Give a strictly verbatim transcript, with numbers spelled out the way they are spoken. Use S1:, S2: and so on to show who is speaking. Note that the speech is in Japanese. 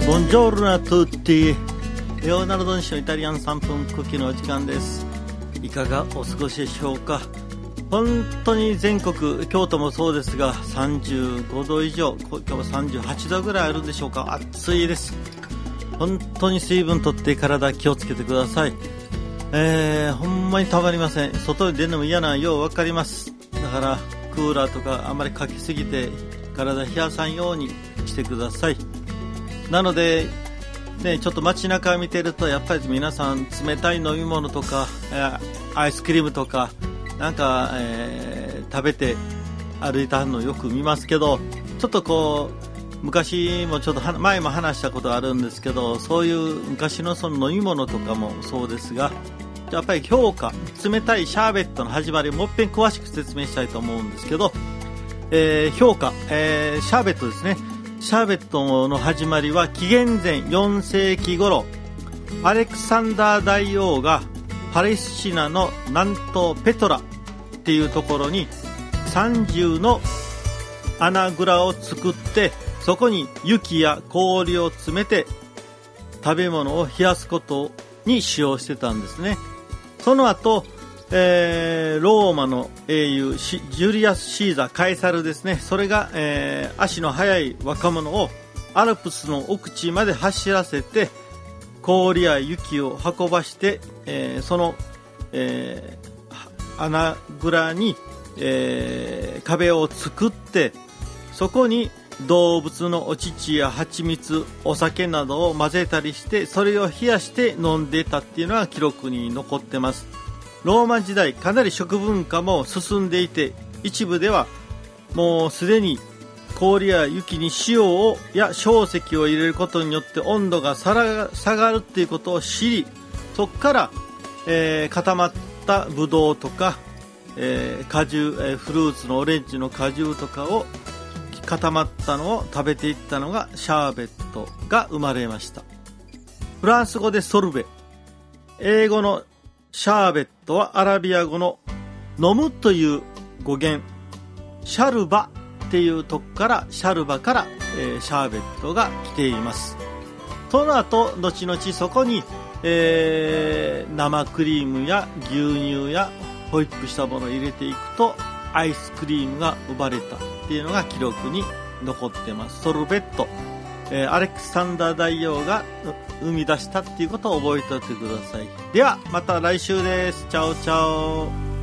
S1: ボンジョルナトゥッティレオナルド・西のイタリアンさんぷんクッキーのお時間です。いかがお過ごしでしょうか。本当に全国、京都もそうですがさんじゅうごど以上、今日はさんじゅうはちどぐらいあるんでしょうか。暑いです。本当に水分とって体気をつけてください。えー、ほんまにたまりません。外に出るのも嫌なのよう分かります。だからクーラーとかあんまりかけすぎて体冷やさんようにしてください。なのでね、ちょっと街中見てるとやっぱり皆さん冷たい飲み物とか、えー、アイスクリームとかなんか、えー、食べて歩いたのをよく見ますけど、ちょっとこう昔もちょっと前も話したことがあるんですけど、そういう昔のその飲み物とかもそうですが、やっぱり評価、冷たいシャーベットの始まりをもっぺん詳しく説明したいと思うんですけど、えー、評価、えー、シャーベットですね。シャーベットの始まりは紀元前よんせいき頃、アレクサンダー大王がパレスチナの南東ペトラっていうところにさんじゅうの穴蔵を作って、そこに雪や氷を詰めて食べ物を冷やすことに使用してたんですね。その後、えー、ローマの英雄ジュリアス・シーザー、カエサルですね。それが、えー、足の速い若者をアルプスの奥地まで走らせて氷や雪を運ばして、えー、その、えー、穴蔵に、えー、壁を作って、そこに動物のお乳や蜂蜜、お酒などを混ぜたりして、それを冷やして飲んでたっていうのが記録に残ってます。ローマ時代、かなり食文化も進んでいて、一部ではもうすでに氷や雪に塩をや硝石を入れることによって温度が下がるっていうことを知り、そこから、えー、固まったブドウとか、えー、果汁、えー、フルーツのオレンジの果汁とかを固まったのを食べていったのがシャーベットが生まれました。フランス語でソルベ、英語のシャーベットはアラビア語の飲むという語源、シャルバっていうとこからシャルバから、えー、シャーベットが来ています。その後後々そこに、えー、生クリームや牛乳やホイップしたものを入れていくとアイスクリームが生まれたっていうのが記録に残ってます。ソルベット、えー、アレクサンダー大王が生み出したっていうことを覚えておいてください。ではまた来週です。チャオチャオ。